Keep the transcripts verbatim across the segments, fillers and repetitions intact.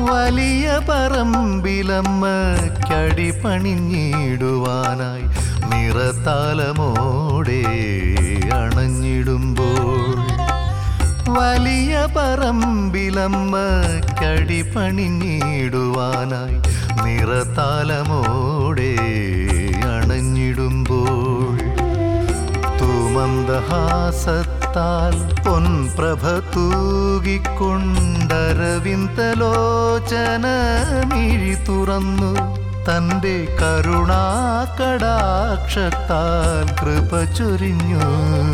വലിയ പറമ്പിലമ്മക്കടി പണിഞ്ഞിടുവാനായി നിറതാലമോടെ അണഞ്ഞിടുമ്പോൾ വലിയ പറമ്പിലമ്മക്കടി പണിഞ്ഞിടുവാനായി നിറതാലമോടെ അണഞ്ഞിടുമ്പോൾ തൂമന്ദഹാസത്താൽ പൊൻപ്രഭ തൂകിക്കൊണ്ടരവിന്ദലോചന മിഴി തുറന്നു തൻ്റെ കരുണാകടാക്ഷത്താൽ കൃപ ചൊരിഞ്ഞു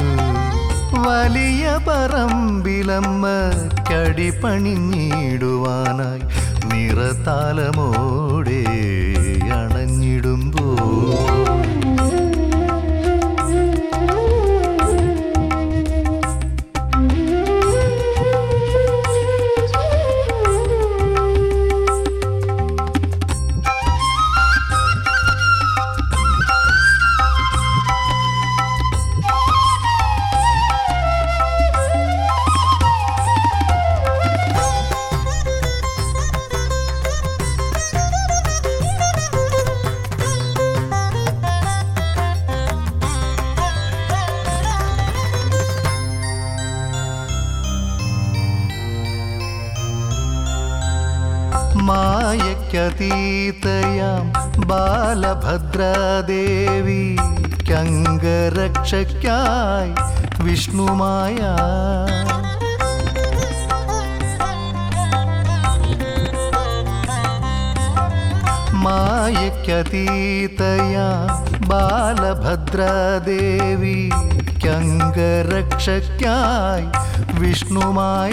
വലിയ പറമ്പിലമ്മക്കടി പണിഞ്ഞിടുവാനായി നിറതാലമോടെ അണഞ്ഞിടുമ്പോൾ മായയ്ക്കതീതയാം ബാലഭദ്രാദേവി കംഗരക്ഷയ്ക്കായി വിഷ്ണുമായ മായയ്ക്കതീതയാം ബാലഭദ്രാദേവി കംഗരക്ഷയ്ക്കായി വിഷ്ണുമായ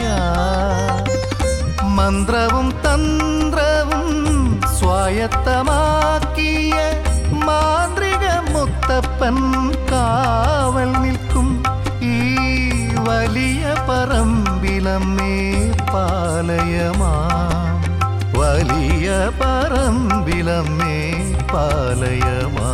മന്ത്രവും തന്ത്രവും സ്വായത്തമാക്കിയ മാന്ത്രിക മുത്തപ്പൻ കാവൽ നിൽക്കും ഈ വലിയ പറമ്പിലമ്മേ പാലയമാ വലിയ പറമ്പിലമ്മേ പാലയമാ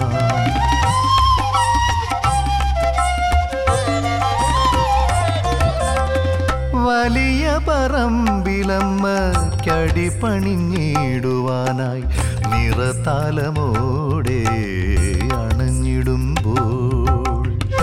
വലിയ പറമ്പിലമ്മക്കടി പണിഞ്ഞിടുവാനായി നിറതാലമോടെ അണഞ്ഞിടുമ്പോൾ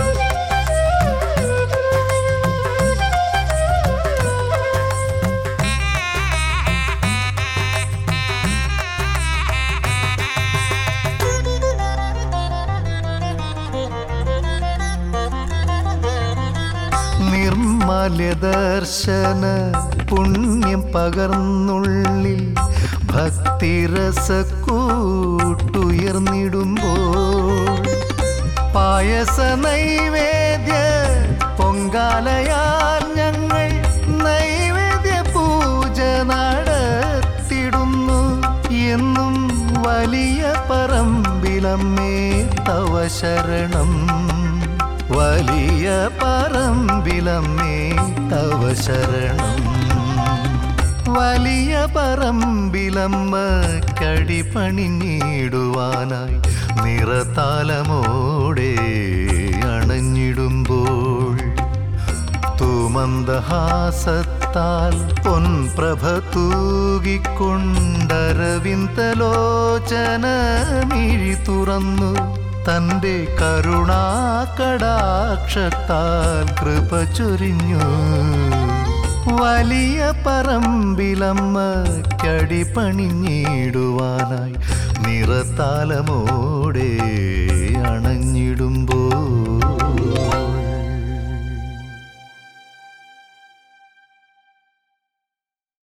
നിർമ്മല്യദർശന പുണ്യം പകർന്നുള്ളിൽ ഭക്തിരസക്കൂട്ടുയർന്നിടുമ്പോൾ പായസ നൈവേദ്യ പൊങ്കാലയാൽ ഞങ്ങൾ നൈവേദ്യ പൂജ നടത്തിടുന്നു എന്നും വലിയ പറമ്പിലമ്മേ തവ ശരണം വലിയ പറമ്പിലമ്മേ തവ ശരണം വലിയ പറമ്പിലമ്മക്കടി പണിഞ്ഞിടുവാനായി നിറതാലമോടെ അണഞ്ഞിടുമ്പോൾ തൂമന്ദഹാസത്താൽ പൊൻപ്രഭ തൂകിക്കൊണ്ടരവിന്ദലോചന മിഴി തുറന്നു തൻ്റെ കരുണാകടാക്ഷത്താൽ കൃപ ചൊരിഞ്ഞു വലിയ പറമ്പിലമ്മക്കടി പണിഞ്ഞിടുവാനായി നിറതാലമോടെ